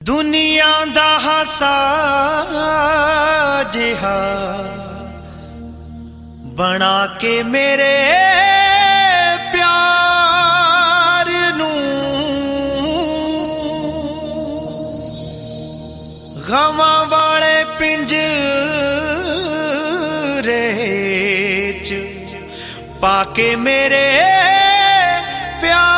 दुनिया दा हासा जिहा बना के मेरे प्यार नू गवां वाले पिंजरे च पाके मेरे प्यार